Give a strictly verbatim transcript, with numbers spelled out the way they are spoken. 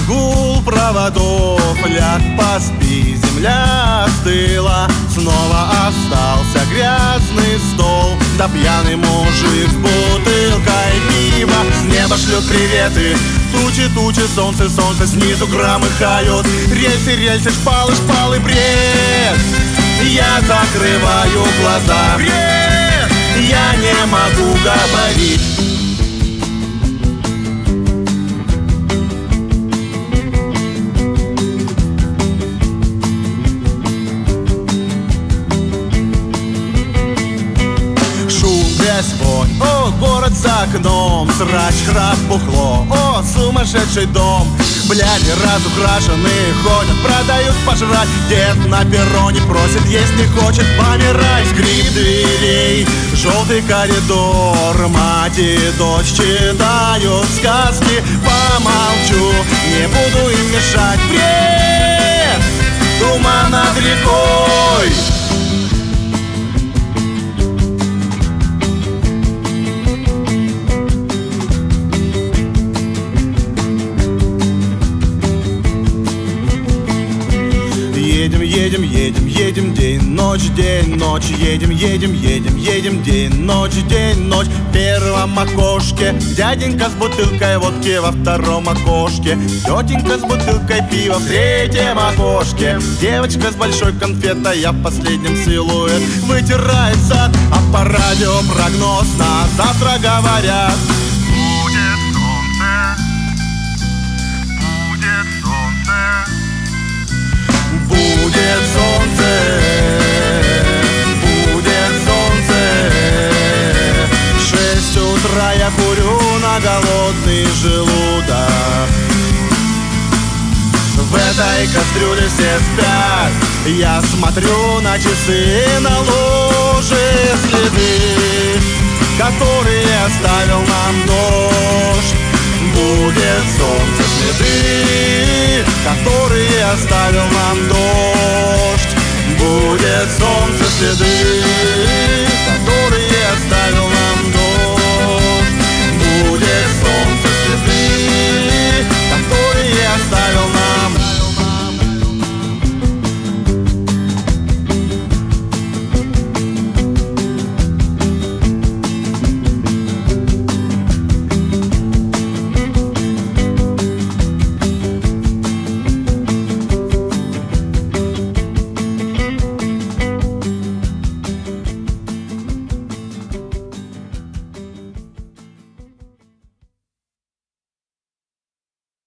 гул проводов, ляг, поспи, земля остыла. Снова остался грязный стол, да пьяный мужик с бутылкой пива. С неба шлют приветы, тучи, тучи, солнце, солнце снизу громыхают. Рельсы, рельсы, шпалы, шпалы, бред. Я закрываю глаза, бред. Я не могу говорить. Вонь, о, город за окном, срач, храп, бухло, о, сумасшедший дом. Бляди разукрашенные ходят, продают пожрать. Дед на перроне просит, есть не хочет, помирай. Скрип дверей, желтый коридор, мать и дочь читают сказки. Помолчу, не буду им мешать. Бред, туман над рекой. Едем, едем, едем, едем, день, ночь, день, ночь. Едем, едем, едем, едем, день, ночь, день, ночь. В первом окошке дяденька с бутылкой водки, во втором окошке тетенька с бутылкой пива, в третьем окошке девочка с большой конфетой, а в последнем силуэт вытирает зад. А по радио прогноз на завтра говорят: будет солнце, будет солнце. Будет солнце, будет солнце. Шесть утра я курю на голодный желудок. В этой кастрюле все спят. Я смотрю на часы, на ложе следы, которые оставил нам дождь. Будет солнце, следы, которые оставил нам дождь. Будет солнце, следы.